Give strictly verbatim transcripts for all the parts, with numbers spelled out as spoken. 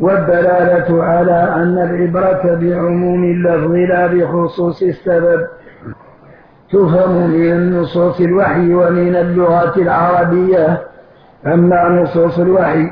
والدلالة على أن العبرة بعموم اللفظ لا بخصوص السبب تفهم من النصوص الوحي ومن اللغة العربية. أما نصوص الوحي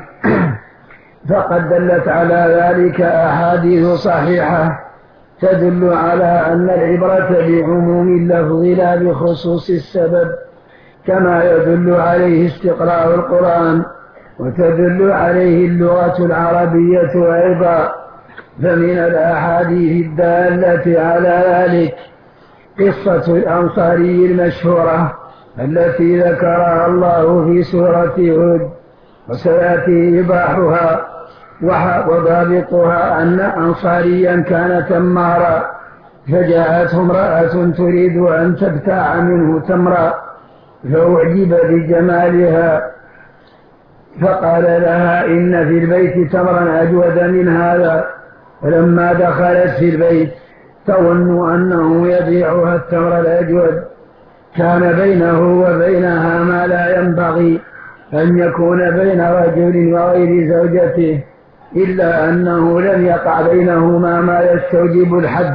فقد دلت على ذلك أحاديث صحيحة تدل على أن العبرة بعموم اللفظ لا بخصوص السبب، كما يدل عليه استقراء القرآن، وتدل عليه اللغة العربية أيضا. فمن الأحاديث الدالة على ذلك قصة الأنصاري المشهورة التي ذكرها الله في سورة هود، وسيأتي إيضاحها وضابطها أن أنصاريا كان تمارا، فجاءته امرأة تريد أن تبتاع منه تمرا، فأعجب بجمالها فقال لها إن في البيت تمرا أجود من هذا. فلما دخلت في البيت تظن أنه يبيعها التمر الأجود، كان بينه وبينها ما لا ينبغي أن يكون بين رجل وغير زوجته، إلا أنه لم يقع بينهما ما يستوجب الحد،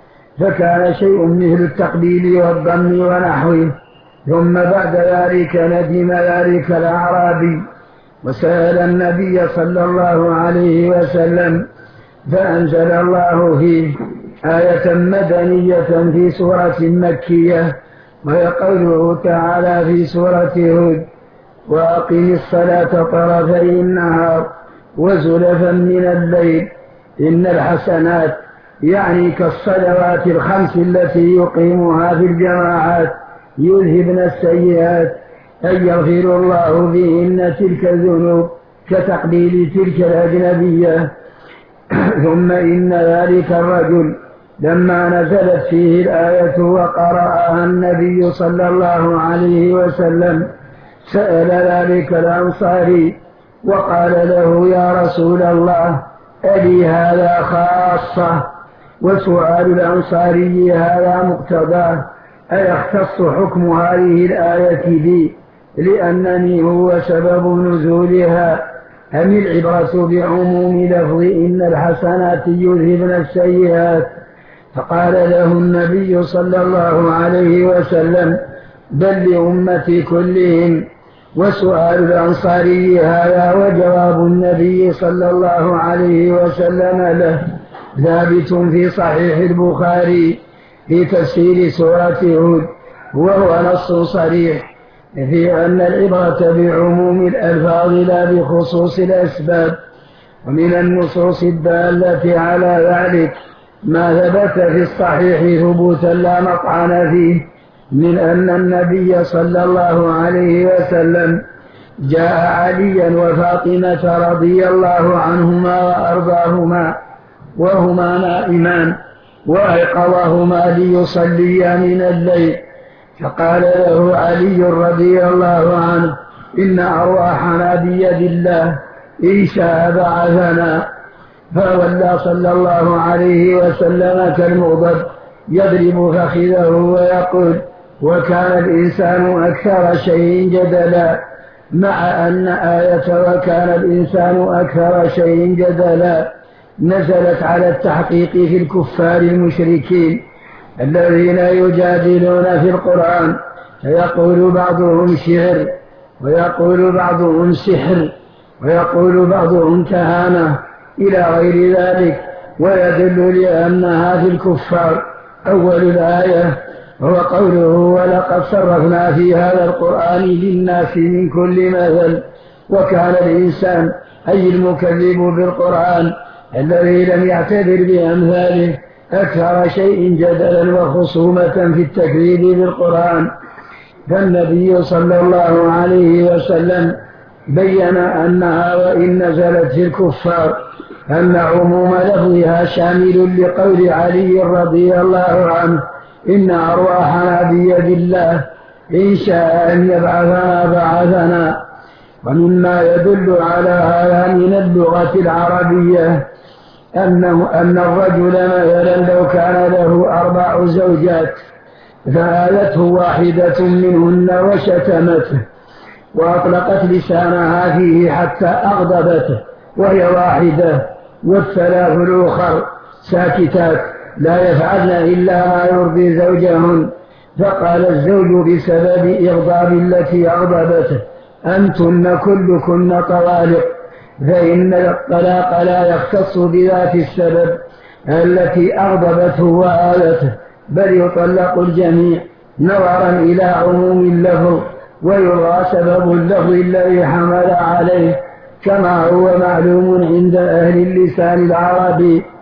فكان شيء مثل التقبيل والضم ونحوه. ثم بعد ذلك ندم ذلك الأعرابي وسأل النبي صلى الله عليه وسلم، فأنزل الله فيه آية مدنية في سورة مكية، وهي قوله تعالى في سورة هود: وأقم الصلاة طرفي النهار وزلفا من الليل إن الحسنات، يعني كالصلوات الخمس التي يقيمها في الجماعات، يذهبن السيئات، أن يغفر الله بهن تلك الذنوب كتقبيل تلك الأجنبية. ثم إن ذلك الرجل لما نزلت فيه الآية وقرأها النبي صلى الله عليه وسلم سأل ذلك الأنصاري وقال له: يا رسول الله، ألي هذا خاصة؟ وسؤال الأنصاري هذا مقتضاه، أيختص حكم هذه الآية بي لأنني هو سبب نزولها، أم العبرة بعموم لفظ إن الحسنات يذهبن السيئات؟ فقال له النبي صلى الله عليه وسلم: بل لأمتي كلهم. وسؤال الأنصاري هذا وجواب النبي صلى الله عليه وسلم له ثابت في صحيح البخاري في تفسير سورة هود، وهو نص صريح في أن العبرة بعموم الألفاظ لا بخصوص الأسباب. ومن النصوص الدالة على ذلك ما ثبت في الصحيح ثبوتا لا مطعن فيه من أن النبي صلى الله عليه وسلم جاء عليا وفاطمة رضي الله عنهما وأرضاهما وهما نائمان، وأيقظهما ليصليا من الليل، فقال له علي رضي الله عنه: إن أرواحنا بيد الله، إن شاء بعثنا. فولى صلى الله عليه وسلم كالمغضب يضرب فخذه ويقول: وكان الإنسان أكثر شيء جدلا، مع أن آية وكان الإنسان أكثر شيء جدلا نزلت على التحقيق في الكفار المشركين الذين يجادلون في القرآن، فيقول بعضهم شعر، ويقول بعضهم سحر، ويقول بعضهم كهانة إلى غير ذلك، ويدل لأنها في الكفار. أول الآية هو قوله: ولقد صرفنا في هذا القرآن للناس من كل مثل. وكان الإنسان أي المكذب بالقرآن الذي لم يعتبر بأمثاله أكثر شيء جدلا وخصومة في التكذيب بالقرآن. فالنبي صلى الله عليه وسلم بين أنها وإن نزلت في الكفار أن عموم لفظها شامل لقول علي رضي الله عنه: إن أرواحنا بيد الله، إن شاء أن يبعثنا بعثنا. ومما يدل على هذا من اللغة العربية أنه أن الرجل مثلا لو كان له أربع زوجات فآلته واحدة منهن وشتمته وأطلقت لسانها فيه حتى أغضبته وهي واحدة، والثلاث الأخر ساكتات لا يفعلن إلا ما يرضي زوجهن. فقال الزوج بسبب إغضاب التي أغضبته: أنتن كلكن طوالق، فإن الطلاق لا يختص بذات السبب التي أغضبته وآلته، بل يطلق الجميع نظرا إلى عموم اللفظ، ويرى سبب اللفظ الذي حمل عليه، كما هو معلوم عند أهل اللسان العربي